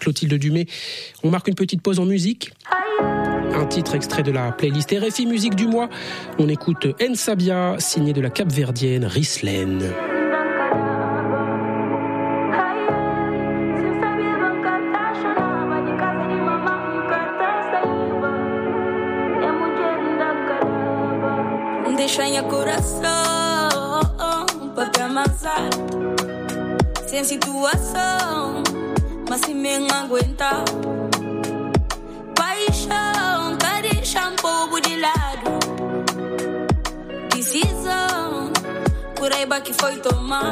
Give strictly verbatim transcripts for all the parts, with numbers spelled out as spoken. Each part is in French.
Clotilde Dumais. On marque une petite pause en musique. Un titre extrait de la playlist R F I Musique du mois. On écoute Nsabia, signé de la Cap-Verdienne Rislène. Deixa coração para te amassar, sem situação, mas se me aguentar. Paixão, tá deixando um pouco de lado. Decisão, por aí que foi tomar.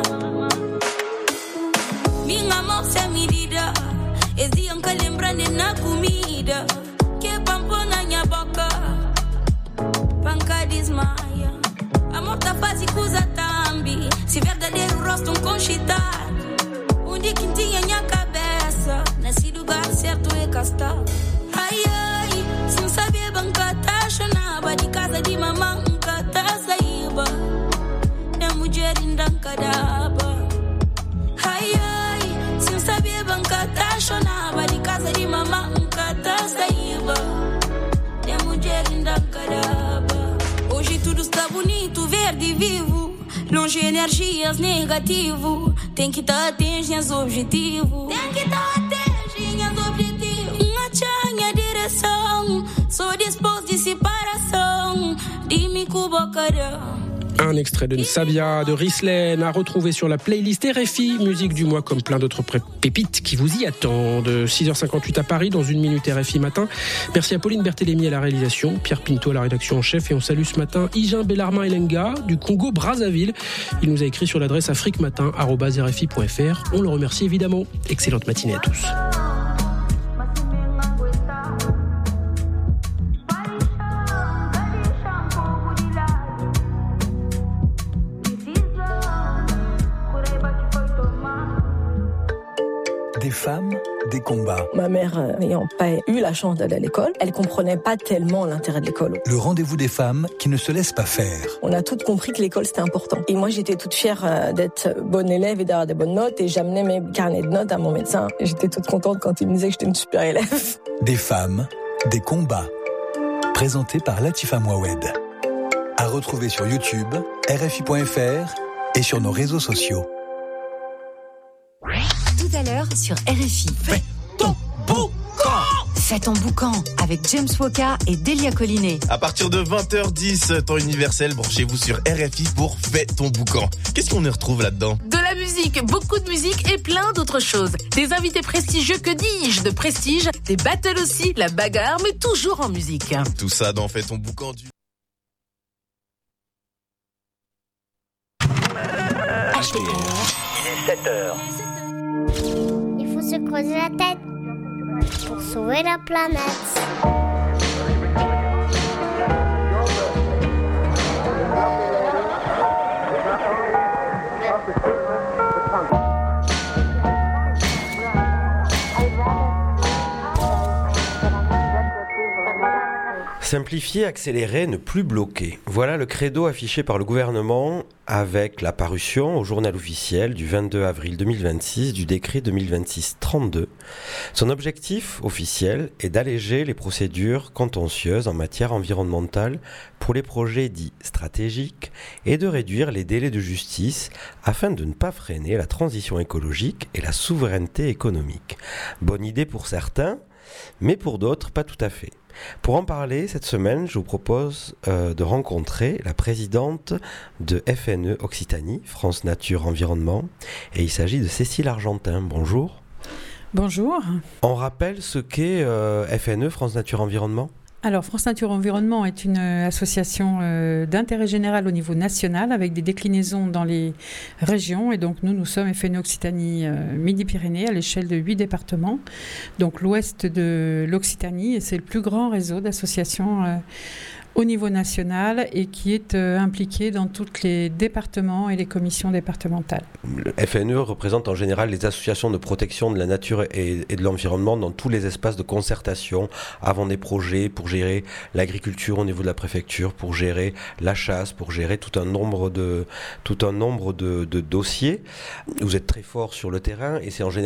Minha mão sem medida, exiam que lembrando na comida, que pampo na minha boca, panca desmaia. Amor tá fácil coisa tambi, se verdadeiro rosto um conchitado. Onde que tinha minha cabeça, nesse lugar certo é castar. Ai ai, se não sabia bancar tá chonava de casa de mamãe nunca tá saíba. Na mulher ainda cadaba. Ai ai, se não sabia bancar tá chonava de casa de mamãe nunca tá saíba. Na mulher ainda cadaba. Hoje tudo está bonito, verde e vivo. Longe energias negativo. Tem que estar atento aos objetivos. Tem que estar atento aos objetivos. Uma tchanha direção. Sou disposto de separação. Dime que bocarão. Un extrait de Nsabia de Rislène à retrouver sur la playlist R F I Musique du mois, comme plein d'autres pépites qui vous y attendent. six heures cinquante-huit à Paris, dans une minute R F I matin. Merci à Pauline Berthélémy à la réalisation, Pierre Pinto à la rédaction en chef, et on salue ce matin Higin Bellarmin Elenga du Congo Brazzaville. Il nous a écrit sur l'adresse afriquematin arobase r f i point f r. On le remercie évidemment. Excellente matinée à tous. Des femmes, des combats. Ma mère, n'ayant pas eu la chance d'aller à l'école, elle comprenait pas tellement l'intérêt de l'école. Le rendez-vous des femmes qui ne se laissent pas faire. On a toutes compris que l'école c'était important. Et moi j'étais toute fière d'être bonne élève et d'avoir des bonnes notes, et j'amenais mes carnets de notes à mon médecin. Et j'étais toute contente quand il me disait que j'étais une super élève. Des femmes, des combats. Présenté par Latifa Mouawed. À retrouver sur YouTube, R F I point F R et sur nos réseaux sociaux. Tout à l'heure sur R F I. Fais ton boucan. Fais ton boucan avec James Woka et Delia Collinet. À partir de vingt heures dix, temps universel, branchez-vous sur R F I pour Fais ton boucan. Qu'est-ce qu'on y retrouve là-dedans ? De la musique, beaucoup de musique et plein d'autres choses. Des invités prestigieux, que dis-je, de prestige, des battles aussi, la bagarre, mais toujours en musique. Tout ça dans Fais ton boucan du... H T R. Il est sept heures. Il faut se creuser la tête pour sauver la planète. Simplifier, accélérer, ne plus bloquer. Voilà le credo affiché par le gouvernement avec la parution au journal officiel du vingt-deux avril deux mille vingt-six du décret deux mille vingt-six trente-deux. Son objectif officiel est d'alléger les procédures contentieuses en matière environnementale pour les projets dits stratégiques et de réduire les délais de justice afin de ne pas freiner la transition écologique et la souveraineté économique. Bonne idée pour certains, mais pour d'autres, pas tout à fait. Pour en parler, cette semaine, je vous propose euh, de rencontrer la présidente de F N E Occitanie, France Nature Environnement, et il s'agit de Cécile Argentin. Bonjour. Bonjour. On rappelle ce qu'est euh, F N E, France Nature Environnement ? Alors, France Nature Environnement est une association euh, d'intérêt général au niveau national avec des déclinaisons dans les régions. Et donc, nous, nous sommes F N E Occitanie euh, Midi-Pyrénées à l'échelle de huit départements. Donc, l'ouest de l'Occitanie, et c'est le plus grand réseau d'associations euh, au niveau national et qui est euh, impliqué dans tous les départements et les commissions départementales. Le F N E représente en général les associations de protection de la nature et, et de l'environnement dans tous les espaces de concertation, avant des projets, pour gérer l'agriculture au niveau de la préfecture, pour gérer la chasse, pour gérer tout un nombre de, tout un nombre de, de dossiers. Vous êtes très fort sur le terrain et c'est en général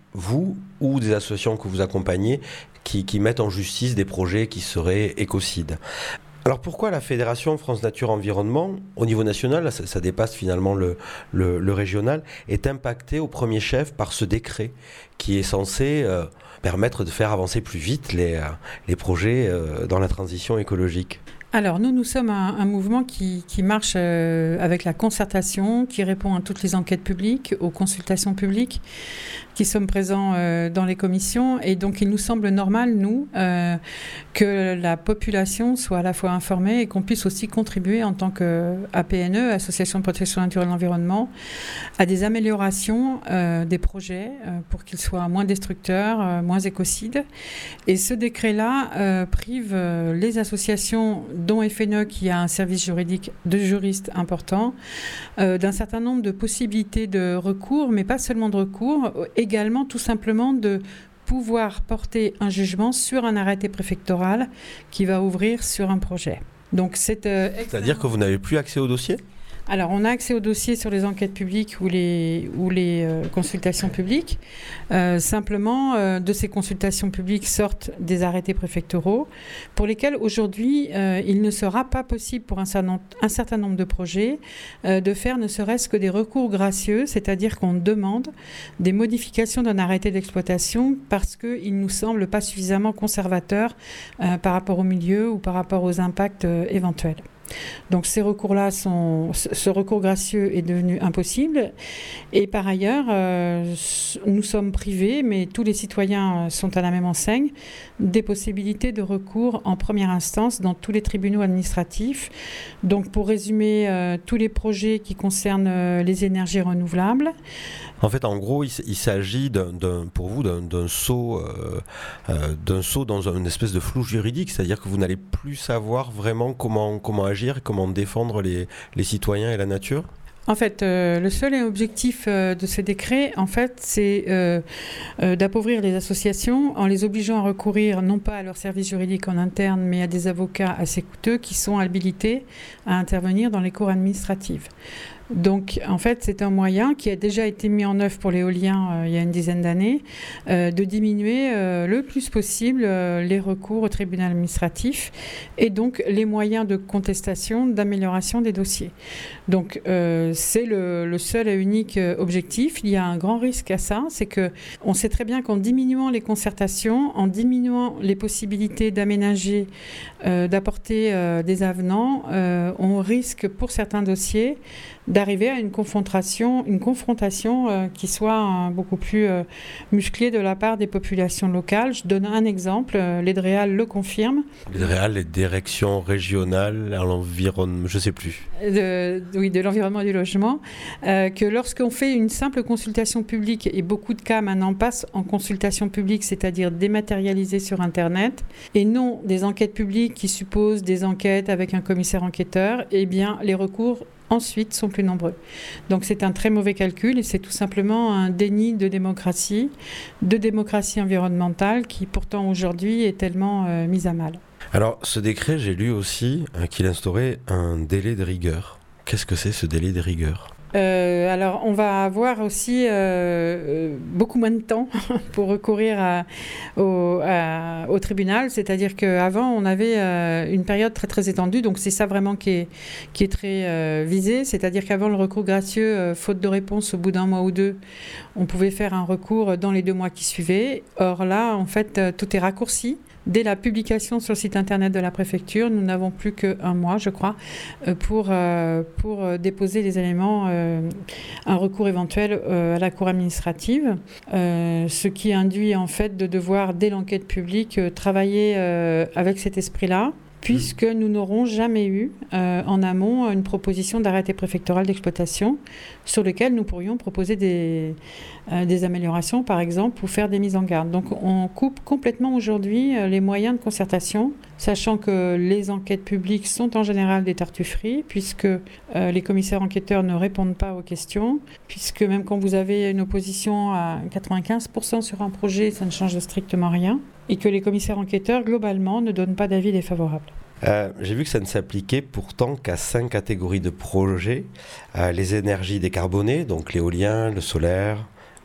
vous ou des associations que vous accompagnez qui, qui mettent en justice des projets qui seraient écocides. Alors pourquoi la Fédération France Nature Environnement, au niveau national, ça, ça dépasse finalement le, le, le régional, est impactée au premier chef par ce décret qui est censé euh, permettre de faire avancer plus vite les, euh, les projets euh, dans la transition écologique ? Alors nous, nous sommes un, un mouvement qui, qui marche euh, avec la concertation, qui répond à toutes les enquêtes publiques, aux consultations publiques, qui sommes présents euh, dans les commissions. Et donc il nous semble normal, nous, euh, que la population soit à la fois informée et qu'on puisse aussi contribuer en tant qu'A P N E, Association de protection naturelle de l'environnement, à des améliorations euh, des projets euh, pour qu'ils soient moins destructeurs, euh, moins écocides. Et ce décret-là euh, prive euh, les associations dont F N E, qui a un service juridique de juristes important, euh, d'un certain nombre de possibilités de recours, mais pas seulement de recours, également tout simplement de pouvoir porter un jugement sur un arrêté préfectoral qui va ouvrir sur un projet. Donc c'est, euh, C'est-à-dire que vous n'avez plus accès au dossier ? Alors, on a accès aux dossiers sur les enquêtes publiques ou les, ou les euh, consultations publiques. Euh, simplement, euh, de ces consultations publiques sortent des arrêtés préfectoraux pour lesquels, aujourd'hui, euh, il ne sera pas possible pour un certain, un certain nombre de projets euh, de faire ne serait-ce que des recours gracieux, c'est-à-dire qu'on demande des modifications d'un arrêté d'exploitation parce qu'il ne nous semble pas suffisamment conservateur euh, par rapport au milieu ou par rapport aux impacts euh, éventuels. Donc ces recours-là sont, ce recours gracieux est devenu impossible. Et par ailleurs, euh, nous sommes privés, mais tous les citoyens sont à la même enseigne, des possibilités de recours en première instance dans tous les tribunaux administratifs. Donc pour résumer, euh, tous les projets qui concernent euh, les énergies renouvelables. En fait, en gros, il, il s'agit d'un, d'un, pour vous d'un, d'un saut, euh, euh, d'un saut dans une espèce de flou juridique, c'est-à-dire que vous n'allez plus savoir vraiment comment, comment agir et comment défendre les, les citoyens et la nature ? En fait, euh, le seul objectif euh, de ce décret, en fait, c'est euh, euh, d'appauvrir les associations en les obligeant à recourir non pas à leur service juridique en interne, mais à des avocats assez coûteux qui sont habilités à intervenir dans les cours administratives. Donc, en fait, c'est un moyen qui a déjà été mis en œuvre pour l'éolien euh, il y a une dizaine d'années, euh, de diminuer euh, le plus possible euh, les recours au tribunal administratif et donc les moyens de contestation, d'amélioration des dossiers. Donc, euh, c'est le, le seul et unique objectif. Il y a un grand risque à ça, c'est que on sait très bien qu'en diminuant les concertations, en diminuant les possibilités d'aménager, euh, d'apporter euh, des avenants, euh, on risque pour certains dossiers d'arriver à une confrontation, une confrontation euh, qui soit euh, beaucoup plus euh, musclée de la part des populations locales. Je donne un exemple, euh, l'Edréal le confirme. L'Edréal, les directions régionales à l'environnement, je ne sais plus. De, oui, de l'environnement et du logement, euh, que lorsqu'on fait une simple consultation publique, et beaucoup de cas maintenant passent en consultation publique, c'est-à-dire dématérialisée sur Internet, et non des enquêtes publiques qui supposent des enquêtes avec un commissaire enquêteur, eh bien les recours ensuite sont plus nombreux. Donc c'est un très mauvais calcul et c'est tout simplement un déni de démocratie, de démocratie environnementale qui pourtant aujourd'hui est tellement euh, mise à mal. Alors ce décret, j'ai lu aussi euh, qu'il instaurait un délai de rigueur. Qu'est-ce que c'est ce délai de rigueur ? Euh, alors, on va avoir aussi euh, beaucoup moins de temps pour recourir à, au, à, au tribunal. C'est-à-dire qu'avant, on avait euh, une période très, très étendue. Donc, c'est ça vraiment qui est, qui est très euh, visé. C'est-à-dire qu'avant le recours gracieux, euh, faute de réponse au bout d'un mois ou deux, on pouvait faire un recours dans les deux mois qui suivaient. Or là, en fait, euh, tout est raccourci. Dès la publication sur le site internet de la préfecture, nous n'avons plus qu'un mois, je crois, pour, euh, pour déposer les éléments, euh, un recours éventuel euh, à la cour administrative, euh, ce qui induit en fait de devoir, dès l'enquête publique, euh, travailler euh, avec cet esprit-là, puisque nous n'aurons jamais eu euh, en amont une proposition d'arrêté préfectoral d'exploitation sur lequel nous pourrions proposer des, euh, des améliorations, par exemple, ou faire des mises en garde. Donc on coupe complètement aujourd'hui euh, les moyens de concertation, sachant que les enquêtes publiques sont en général des tartufferies, puisque euh, les commissaires enquêteurs ne répondent pas aux questions, puisque même quand vous avez une opposition à quatre-vingt-quinze pour cent sur un projet, ça ne change strictement rien, et que les commissaires enquêteurs, globalement, ne donnent pas d'avis défavorable. Euh, j'ai vu que ça ne s'appliquait pourtant qu'à cinq catégories de projets. Euh, les énergies décarbonées, donc l'éolien, le solaire,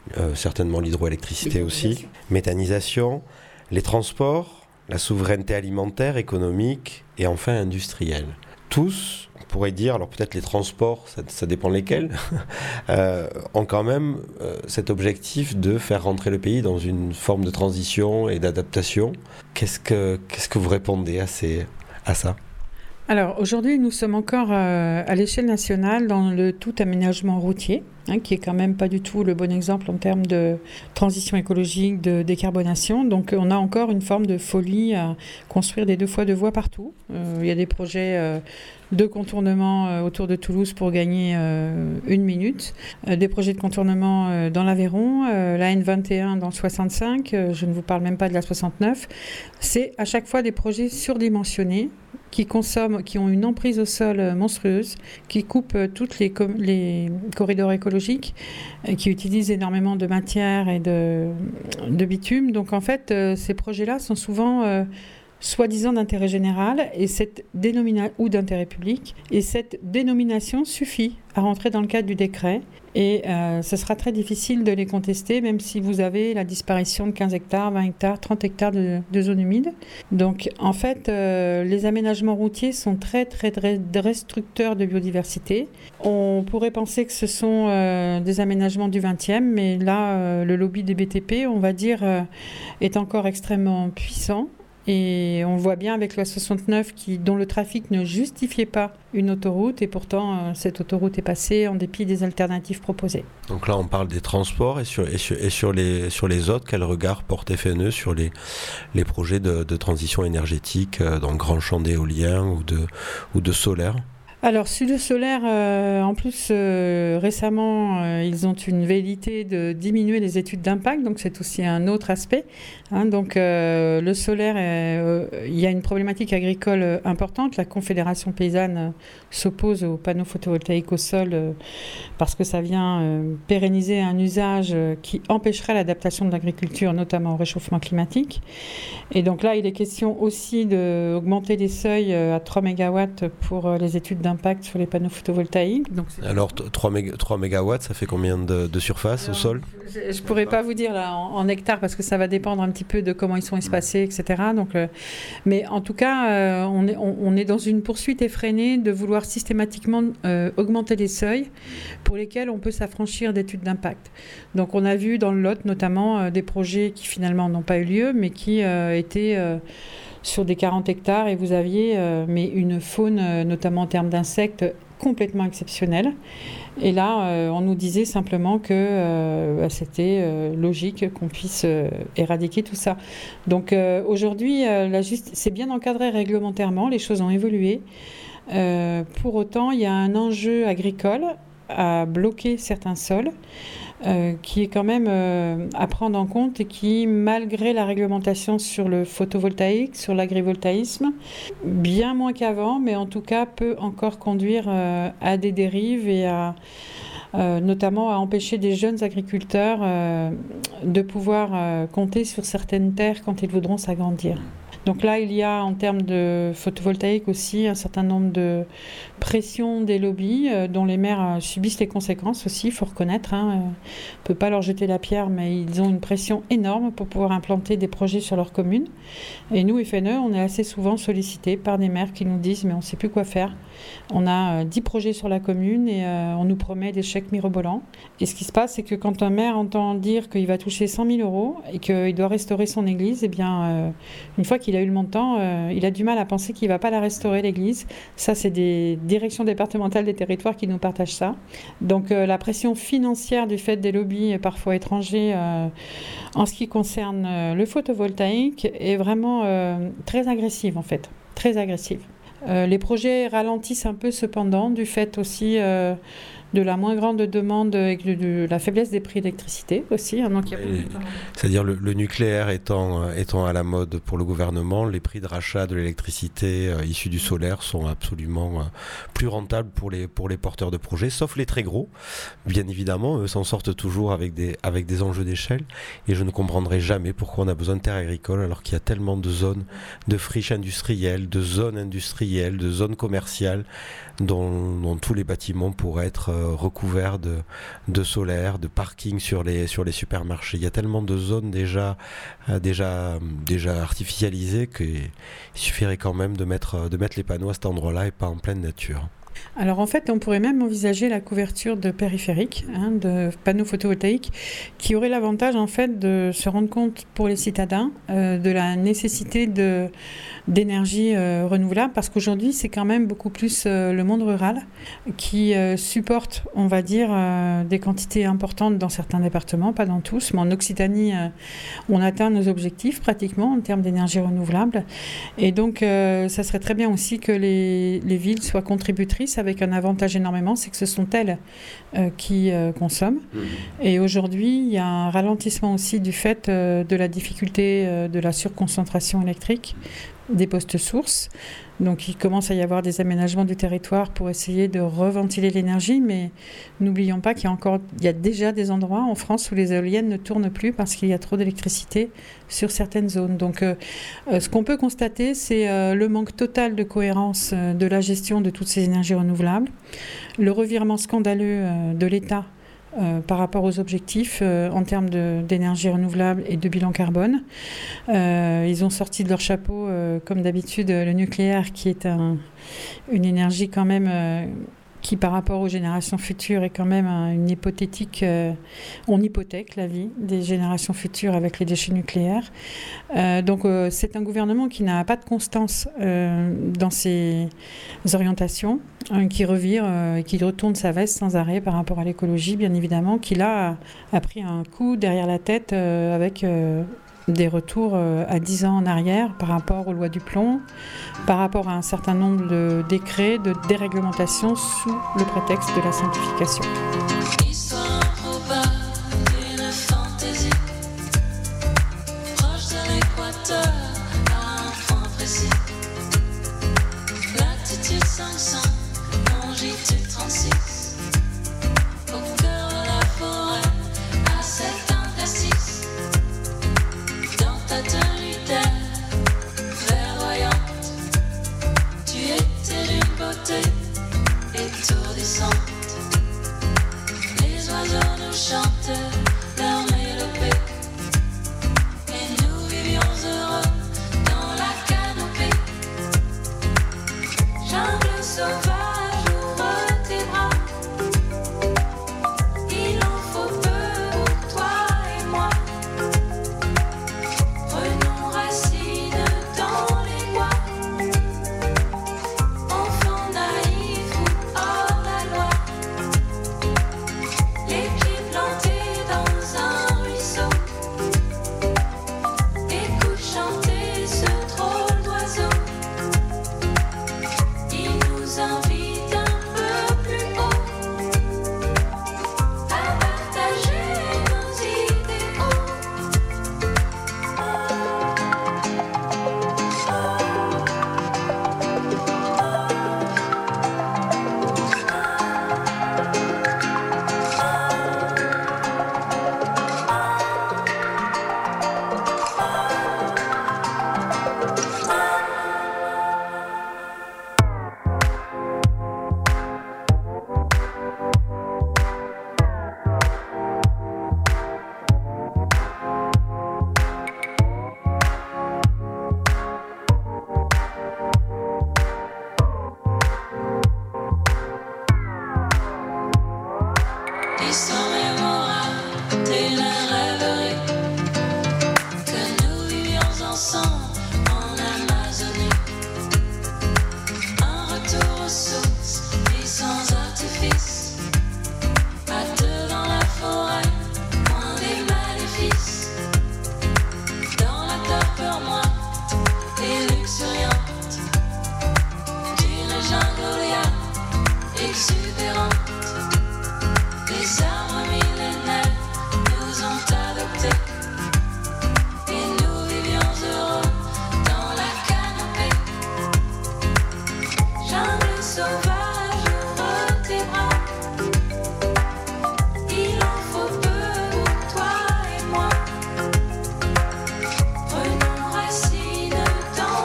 euh, certainement l'hydroélectricité aussi, méthanisation, les transports, la souveraineté alimentaire, économique et enfin industrielle. Tous, on pourrait dire, alors peut-être les transports, ça, ça dépend lesquels, euh, ont quand même euh, cet objectif de faire rentrer le pays dans une forme de transition et d'adaptation. Qu'est-ce que, qu'est-ce que vous répondez à, ces, à ça ? Alors aujourd'hui, nous sommes encore euh, à l'échelle nationale dans le tout aménagement routier, hein, qui est quand même pas du tout le bon exemple en termes de transition écologique, de décarbonation. Donc on a encore une forme de folie à construire des deux fois deux voies partout. Euh, il y a des projets euh, de contournement euh, autour de Toulouse pour gagner euh, une minute, euh, des projets de contournement euh, dans l'Aveyron, euh, la N vingt et un dans le soixante-cinq, euh, je ne vous parle même pas de la soixante-neuf. C'est à chaque fois des projets surdimensionnés qui consomment, qui ont une emprise au sol monstrueuse, qui coupent toutes les, com- les corridors écologiques, et qui utilisent énormément de matière et de, de bitume. Donc en fait, euh, ces projets-là sont souvent euh, soi-disant d'intérêt général et cette dénomina- ou d'intérêt public, et cette dénomination suffit à rentrer dans le cadre du décret. Et euh, ce sera très difficile de les contester, même si vous avez la disparition de quinze hectares, vingt hectares, trente hectares de, de zones humides. Donc, en fait, euh, les aménagements routiers sont très, très, très destructeurs de biodiversité. On pourrait penser que ce sont euh, des aménagements du vingtième, mais là, euh, le lobby des B T P, on va dire, euh, est encore extrêmement puissant. Et on voit bien avec la soixante-neuf qui, dont le trafic ne justifiait pas une autoroute, et pourtant euh, cette autoroute est passée en dépit des alternatives proposées. Donc là on parle des transports, et sur, et sur, et sur, les, sur les autres, quel regard porte F N E sur les, les projets de, de transition énergétique euh, dans le grand champ d'éolien ou de, ou de solaire ? Alors, sur le solaire, euh, en plus, euh, récemment, euh, ils ont une velléité de diminuer les études d'impact, donc c'est aussi un autre aspect. Hein, donc, euh, le solaire, euh, il y a une problématique agricole importante. La Confédération paysanne euh, s'oppose aux panneaux photovoltaïques au sol euh, parce que ça vient euh, pérenniser un usage euh, qui empêcherait l'adaptation de l'agriculture, notamment au réchauffement climatique. Et donc là, il est question aussi d'augmenter les seuils euh, à trois mégawatts pour euh, les études d'impact impact sur les panneaux photovoltaïques. Donc alors trois mégawatts, ça fait combien de, de surface Alors, au sol ? Je ne pourrais pas vous dire là, en, en hectares parce que ça va dépendre un petit peu de comment ils sont espacés, et cetera. Donc, euh, mais en tout cas, euh, on, est, on, on est dans une poursuite effrénée de vouloir systématiquement euh, augmenter les seuils pour lesquels on peut s'affranchir d'études d'impact. Donc on a vu dans le Lot notamment euh, des projets qui finalement n'ont pas eu lieu mais qui euh, étaient... Euh, sur des quarante hectares et vous aviez euh, mais une faune, euh, notamment en termes d'insectes, complètement exceptionnelle. Et là, euh, on nous disait simplement que euh, bah, c'était euh, logique qu'on puisse euh, éradiquer tout ça. Donc euh, aujourd'hui, euh, la juste... c'est bien encadré réglementairement, les choses ont évolué. Euh, pour autant, il y a un enjeu agricole à bloquer certains sols. Euh, qui est quand même euh, à prendre en compte et qui, malgré la réglementation sur le photovoltaïque, sur l'agrivoltaïsme, bien moins qu'avant, mais en tout cas peut encore conduire euh, à des dérives et à, euh, notamment à empêcher des jeunes agriculteurs euh, de pouvoir euh, compter sur certaines terres quand ils voudront s'agrandir. Donc là, il y a en termes de photovoltaïque aussi un certain nombre de pressions des lobbies euh, dont les maires euh, subissent les conséquences aussi, il faut reconnaître. Hein, euh, on ne peut pas leur jeter la pierre, mais ils ont une pression énorme pour pouvoir implanter des projets sur leur commune. Et nous, F N E, on est assez souvent sollicités par des maires qui nous disent « mais on ne sait plus quoi faire ». On a euh, dix projets sur la commune et euh, on nous promet des chèques mirobolants. Et ce qui se passe, c'est que quand un maire entend dire qu'il va toucher cent mille euros et qu'il doit restaurer son église, eh bien, euh, une fois qu'il a eu le montant, euh, il a du mal à penser qu'il ne va pas la restaurer, l'église. Ça, c'est des directions départementales des territoires qui nous partagent ça. Donc, euh, la pression financière du fait des lobbies, parfois étrangers, euh, en ce qui concerne euh, le photovoltaïque, est vraiment euh, très agressive, en fait. Très agressive. Euh, les projets ralentissent un peu, cependant, du fait aussi... Euh, de la moins grande demande et de, de la faiblesse des prix d'électricité aussi. Hein, donc il y a et, c'est-à-dire le, le nucléaire étant, étant à la mode pour le gouvernement, les prix de rachat de l'électricité euh, issue du solaire sont absolument euh, plus rentables pour les, pour les porteurs de projets, sauf les très gros. Bien évidemment, eux s'en sortent toujours avec des, avec des enjeux d'échelle et je ne comprendrai jamais pourquoi on a besoin de terres agricoles alors qu'il y a tellement de zones de friches industrielles, de zones industrielles, de zones commerciales dont, dont tous les bâtiments pourraient être euh, euh, recouverts de, de solaire, de parking sur les, sur les supermarchés. Il y a tellement de zones déjà, euh, déjà, déjà artificialisées qu'il suffirait quand même de mettre, de mettre les panneaux à cet endroit-là et pas en pleine nature. Alors en fait, on pourrait même envisager la couverture de périphériques, hein, de panneaux photovoltaïques, qui auraient l'avantage en fait de se rendre compte pour les citadins euh, de la nécessité de, d'énergie euh, renouvelable, parce qu'aujourd'hui c'est quand même beaucoup plus euh, le monde rural qui euh, supporte, on va dire, euh, des quantités importantes dans certains départements, pas dans tous, mais en Occitanie, euh, on atteint nos objectifs pratiquement en termes d'énergie renouvelable, et donc euh, ça serait très bien aussi que les, les villes soient contributrices, avec un avantage énormément, c'est que ce sont elles euh, qui euh, consomment. Mmh. Et aujourd'hui, il y a un ralentissement aussi du fait euh, de la difficulté euh, de la surconcentration électrique des postes sources. Donc il commence à y avoir des aménagements du territoire pour essayer de reventiler l'énergie, mais n'oublions pas qu'il y a encore, il y a déjà des endroits en France où les éoliennes ne tournent plus parce qu'il y a trop d'électricité sur certaines zones. Donc euh, euh, ce qu'on peut constater, c'est euh, le manque total de cohérence euh, de la gestion de toutes ces énergies renouvelables, le revirement scandaleux euh, de l'État Euh, par rapport aux objectifs euh, en termes de, d'énergie renouvelable et de bilan carbone. Euh, ils ont sorti de leur chapeau, euh, comme d'habitude, le nucléaire, qui est un, une énergie quand même euh, qui, par rapport aux générations futures, est quand même un, une hypothétique... Euh, on hypothèque la vie des générations futures avec les déchets nucléaires. Euh, donc euh, c'est un gouvernement qui n'a pas de constance euh, dans ses orientations, hein, qui revire, euh, qui retourne sa veste sans arrêt par rapport à l'écologie, bien évidemment, qui là a, a pris un coup derrière la tête euh, avec... Euh, des retours à dix ans en arrière par rapport aux lois du plomb, par rapport à un certain nombre de décrets de déréglementation sous le prétexte de la simplification.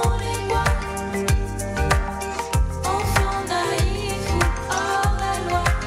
Enfant naïf ou hors la loi.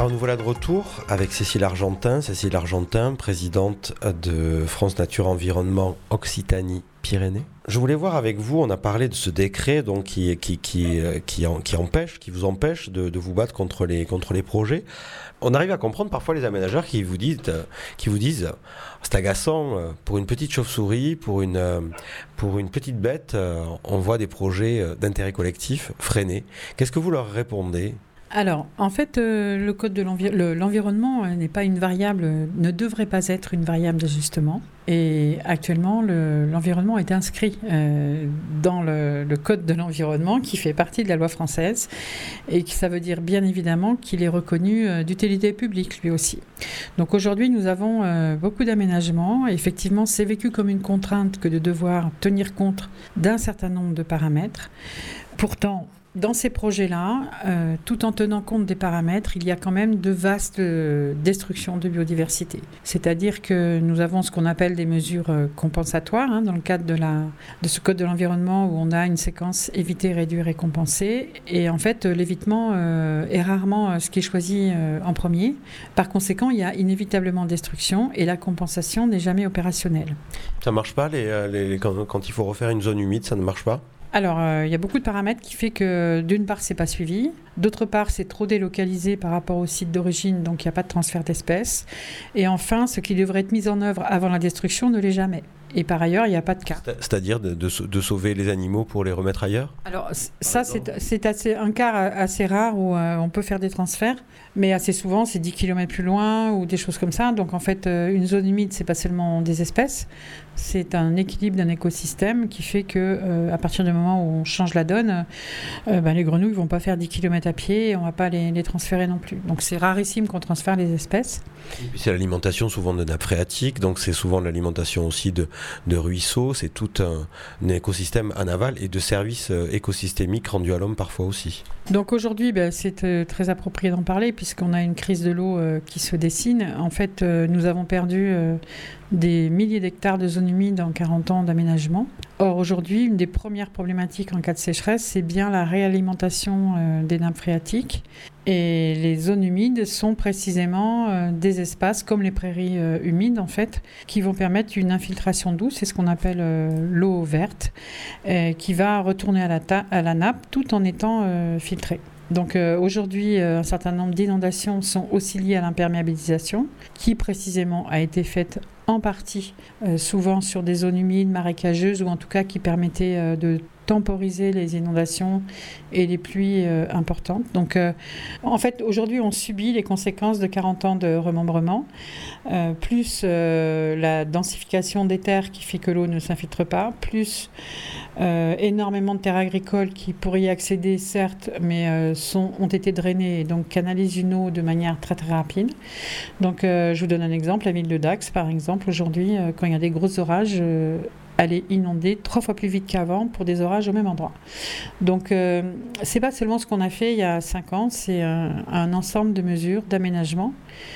Alors nous voilà de retour avec Cécile Argentin. Cécile Argentin, présidente de France Nature Environnement Occitanie-Pyrénées. Je voulais voir avec vous, on a parlé de ce décret donc, qui, qui, qui, qui, qui empêche, qui vous empêche de, de vous battre contre les, contre les projets. On arrive à comprendre parfois les aménageurs qui vous disent, qui vous disent c'est agaçant, pour une petite chauve-souris, pour une, pour une petite bête, on voit des projets d'intérêt collectif freinés. Qu'est-ce que vous leur répondez ? Alors, en fait, euh, le code de l'envi- le, l'environnement euh, n'est pas une variable, euh, ne devrait pas être une variable d'ajustement. Et actuellement, le, l'environnement est inscrit euh, dans le, le code de l'environnement qui fait partie de la loi française et qui, ça veut dire bien évidemment qu'il est reconnu euh, d'utilité publique lui aussi. Donc aujourd'hui, nous avons euh, beaucoup d'aménagements. Effectivement, c'est vécu comme une contrainte que de devoir tenir compte d'un certain nombre de paramètres. Pourtant, dans ces projets-là, euh, tout en tenant compte des paramètres, il y a quand même de vastes euh, destructions de biodiversité. C'est-à-dire que nous avons ce qu'on appelle des mesures euh, compensatoires hein, dans le cadre de, la, de ce code de l'environnement où on a une séquence éviter, réduire et compenser. Et en fait, euh, l'évitement euh, est rarement euh, ce qui est choisi euh, en premier. Par conséquent, il y a inévitablement destruction et la compensation n'est jamais opérationnelle. Ça ne marche pas les, les, quand, quand il faut refaire une zone humide, ça ne marche pas ? Alors, euh, il y a beaucoup de paramètres qui fait que, d'une part, c'est pas suivi. D'autre part, c'est trop délocalisé par rapport au site d'origine, donc il n'y a pas de transfert d'espèces. Et enfin, ce qui devrait être mis en œuvre avant la destruction ne l'est jamais. Et par ailleurs, il n'y a pas de cas. C'est-à-dire de, de, de sauver les animaux pour les remettre ailleurs ? Alors, ça, c'est, c'est assez, un cas assez rare où euh, on peut faire des transferts, mais assez souvent, c'est dix kilomètres plus loin ou des choses comme ça. Donc, en fait, euh, une zone humide, c'est pas seulement des espèces, c'est un équilibre d'un écosystème qui fait que, euh, à partir du moment où on change la donne, euh, ben, les grenouilles ne vont pas faire dix kilomètres à pied et on ne va pas les, les transférer non plus. Donc, c'est rarissime qu'on transfère les espèces. Et puis, c'est l'alimentation souvent de nappes phréatiques, donc c'est souvent l'alimentation aussi de, de ruisseaux, c'est tout un, un écosystème en aval et de services écosystémiques rendus à l'homme parfois aussi. Donc aujourd'hui, ben, c'est euh, très approprié d'en parler puisqu'on a une crise de l'eau euh, qui se dessine. En fait, euh, nous avons perdu euh, des milliers d'hectares de zones humides en quarante ans d'aménagement. Or, aujourd'hui, une des premières problématiques en cas de sécheresse, c'est bien la réalimentation euh, des nappes phréatiques. Et les zones humides sont précisément euh, des espaces, comme les prairies euh, humides, en fait, qui vont permettre une infiltration douce, c'est ce qu'on appelle euh, l'eau verte, euh, qui va retourner à la, ta- à la nappe tout en étant euh, filtrée. Donc euh, aujourd'hui, euh, un certain nombre d'inondations sont aussi liées à l'imperméabilisation, qui précisément a été faite en partie, euh, souvent sur des zones humides, marécageuses, ou en tout cas qui permettaient euh, de temporiser les inondations et les pluies euh, importantes. Donc, euh, en fait, aujourd'hui, on subit les conséquences de quarante ans de remembrement, euh, plus euh, la densification des terres qui fait que l'eau ne s'infiltre pas, plus euh, énormément de terres agricoles qui pourraient y accéder, certes, mais euh, sont, ont été drainées et donc canalisent une eau de manière très très rapide. Donc, euh, je vous donne un exemple, la ville de Dax, par exemple, aujourd'hui, euh, quand il y a des gros orages, euh, elle est inondée trois fois plus vite qu'avant pour des orages au même endroit. Donc, euh, c'est pas seulement ce qu'on a fait il y a cinq ans, c'est un, un ensemble de mesures d'aménagement,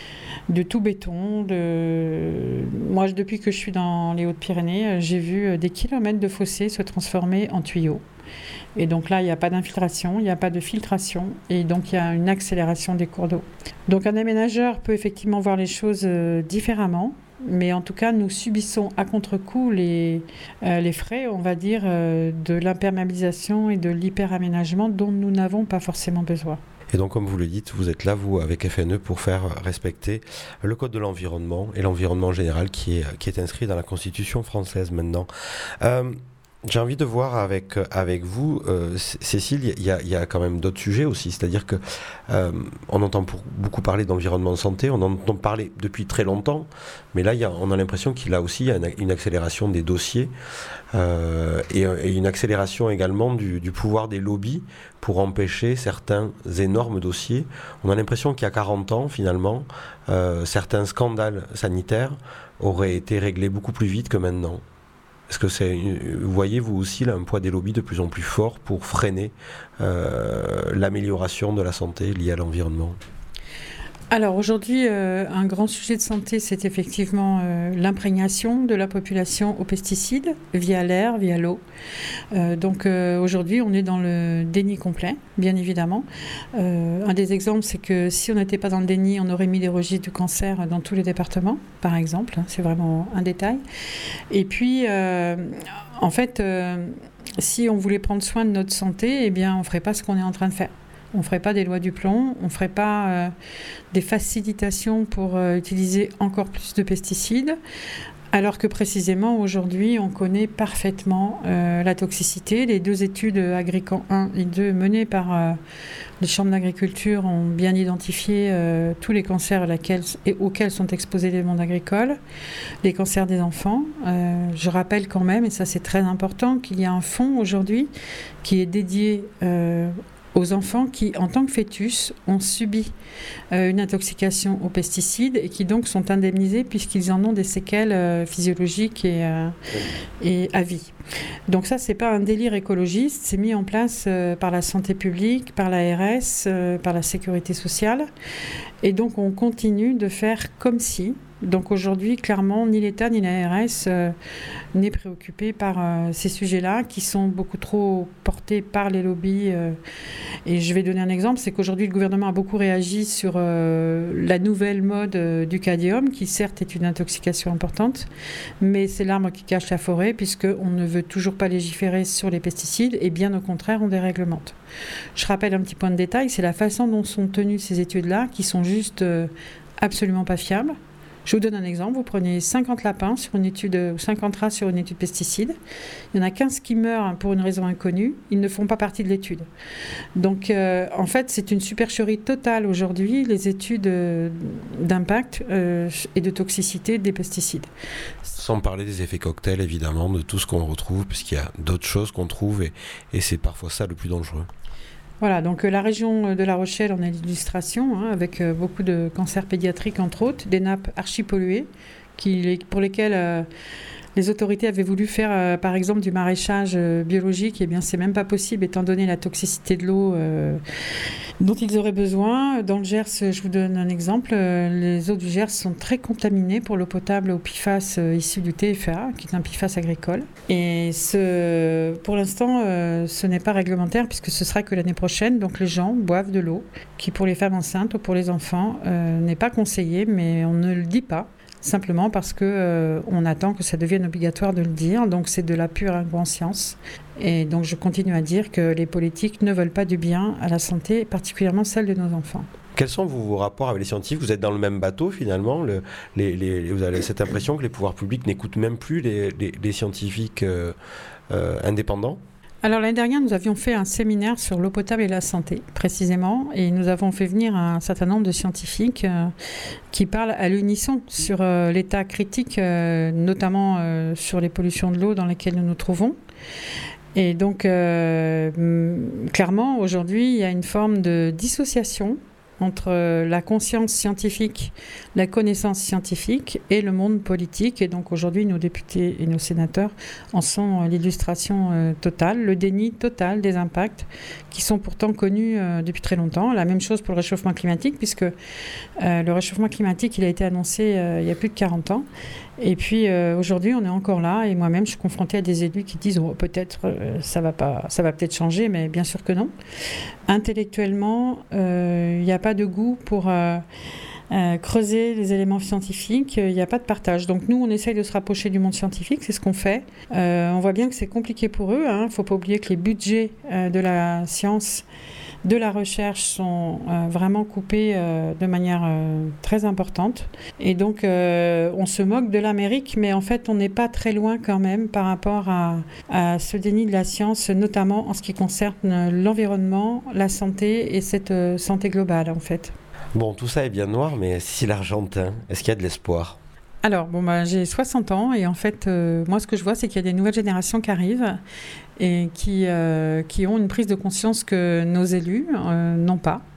de tout béton. De... Moi, depuis que je suis dans les Hautes-Pyrénées, j'ai vu des kilomètres de fossés se transformer en tuyaux. Et donc là, il n'y a pas d'infiltration, il n'y a pas de filtration, et donc il y a une accélération des cours d'eau. Donc un aménageur peut effectivement voir les choses euh, différemment, mais en tout cas, nous subissons à contre-coup les, euh, les frais, on va dire, euh, de l'imperméabilisation et de l'hyperaménagement dont nous n'avons pas forcément besoin. Et donc, comme vous le dites, vous êtes là, vous, avec F N E, pour faire respecter le Code de l'environnement et l'environnement en général qui est, qui est inscrit dans la Constitution française maintenant. Euh, J'ai envie de voir avec, avec vous, euh, Cécile, il y, y a quand même d'autres sujets aussi. C'est-à-dire qu'on euh, entend pour, beaucoup parler d'environnement de santé, on en entend parler depuis très longtemps, mais là, y a, on a l'impression qu'il y a aussi une, une accélération des dossiers euh, et, et une accélération également du, du pouvoir des lobbies pour empêcher certains énormes dossiers. On a l'impression qu'il y a quarante ans, finalement, euh, certains scandales sanitaires auraient été réglés beaucoup plus vite que maintenant. Est-ce que c'est, vous voyez vous aussi là, un poids des lobbies de plus en plus fort pour freiner euh, l'amélioration de la santé liée à l'environnement ? Alors aujourd'hui, euh, un grand sujet de santé, c'est effectivement euh, l'imprégnation de la population aux pesticides via l'air, via l'eau. Euh, donc euh, aujourd'hui, on est dans le déni complet, bien évidemment. Euh, un des exemples, c'est que si on n'était pas dans le déni, on aurait mis des registres du cancer dans tous les départements, par exemple. C'est vraiment un détail. Et puis, euh, en fait, euh, si on voulait prendre soin de notre santé, eh bien, on ne ferait pas ce qu'on est en train de faire. On ne ferait pas des lois du plomb, on ne ferait pas euh, des facilitations pour euh, utiliser encore plus de pesticides, alors que précisément aujourd'hui, on connaît parfaitement euh, la toxicité. Les deux études Agrican un et deux menées par euh, les chambres d'agriculture ont bien identifié euh, tous les cancers laquelle, et auxquels sont exposés les mondes agricoles, les cancers des enfants. Euh, je rappelle quand même, et ça c'est très important, qu'il y a un fonds aujourd'hui qui est dédié euh, aux enfants qui, en tant que fœtus, ont subi euh, une intoxication aux pesticides et qui donc sont indemnisés puisqu'ils en ont des séquelles euh, physiologiques et, euh, et à vie. Donc ça, c'est pas un délire écologiste, c'est mis en place euh, par la santé publique, par l'A R S, euh, par la sécurité sociale. Et donc on continue de faire comme si. Donc aujourd'hui, clairement, ni l'État ni l'A R S euh, n'est préoccupé par euh, ces sujets-là qui sont beaucoup trop portés par les lobbies. Euh, et je vais donner un exemple, c'est qu'aujourd'hui, le gouvernement a beaucoup réagi sur euh, la nouvelle mode euh, du cadmium, qui certes est une intoxication importante, mais c'est l'arbre qui cache la forêt, puisqu'on ne veut toujours pas légiférer sur les pesticides, et bien au contraire, on déréglemente. Je rappelle un petit point de détail, c'est la façon dont sont tenues ces études-là, qui sont juste euh, absolument pas fiables. Je vous donne un exemple, vous prenez cinquante lapins sur une étude, ou cinquante rats sur une étude pesticide. Il y en a quinze qui meurent pour une raison inconnue. Ils ne font pas partie de l'étude. Donc, euh, en fait, c'est une supercherie totale aujourd'hui, les études euh, d'impact euh, et de toxicité des pesticides. Sans parler des effets cocktails, évidemment, de tout ce qu'on retrouve, puisqu'il y a d'autres choses qu'on trouve, et, et c'est parfois ça le plus dangereux. Voilà, donc euh, la région de La Rochelle en est l'illustration, hein, avec euh, beaucoup de cancers pédiatriques, entre autres, des nappes archipolluées, qui, pour lesquelles euh, les autorités avaient voulu faire, euh, par exemple, du maraîchage euh, biologique. Eh bien, c'est même pas possible, étant donné la toxicité de l'eau euh, dont ils auraient besoin. Dans le Gers, je vous donne un exemple, euh, les eaux du Gers sont très contaminées pour l'eau potable au P F A S euh, issu du T F A, qui est un P F A S agricole. Et ce, pour l'instant, euh, ce n'est pas réglementaire, puisque ce sera que l'année prochaine. Donc les gens boivent de l'eau, qui pour les femmes enceintes ou pour les enfants euh, n'est pas conseillé, mais on ne le dit pas. Simplement parce qu'on euh, attend que ça devienne obligatoire de le dire. Donc c'est de la pure inconscience. Et donc je continue à dire que les politiques ne veulent pas du bien à la santé, particulièrement celle de nos enfants. Quels sont vos, vos rapports avec les scientifiques ? Vous êtes dans le même bateau finalement. Le, les, les, vous avez cette impression que les pouvoirs publics n'écoutent même plus les, les, les scientifiques euh, euh, indépendants ? Alors l'année dernière, nous avions fait un séminaire sur l'eau potable et la santé, précisément, et nous avons fait venir un certain nombre de scientifiques euh, qui parlent à l'unisson sur euh, l'état critique, euh, notamment euh, sur les pollutions de l'eau dans lesquelles nous nous trouvons. Et donc, euh, clairement, aujourd'hui, il y a une forme de dissociation entre la conscience scientifique, la connaissance scientifique et le monde politique. Et donc aujourd'hui, nos députés et nos sénateurs en sont l'illustration euh, totale, le déni total des impacts qui sont pourtant connus euh, depuis très longtemps. La même chose pour le réchauffement climatique, puisque euh, le réchauffement climatique, il a été annoncé euh, il y a plus de quarante ans. Et puis euh, aujourd'hui, on est encore là, et moi-même, je suis confrontée à des élus qui disent oh, peut-être euh, ça va pas, ça va peut-être changer, mais bien sûr que non. Intellectuellement, il euh, n'y a pas de goût pour euh, euh, creuser les éléments scientifiques. Il n'y a pas de partage. Donc nous, on essaye de se rapprocher du monde scientifique, c'est ce qu'on fait. Euh, on voit bien que c'est compliqué pour eux. Il hein. ne faut pas oublier que les budgets euh, de la science, de la recherche sont euh, vraiment coupés euh, de manière euh, très importante. Et donc, euh, on se moque de l'Amérique, mais en fait, on n'est pas très loin quand même par rapport à, à ce déni de la science, notamment en ce qui concerne l'environnement, la santé et cette euh, santé globale, en fait. Bon, tout ça est bien noir, mais si l'Argentin, est-ce qu'il y a de l'espoir ? Alors, bon, bah, j'ai soixante ans et en fait, euh, moi, ce que je vois, c'est qu'il y a des nouvelles générations qui arrivent et qui, euh, qui ont une prise de conscience que nos élus euh, n'ont pas.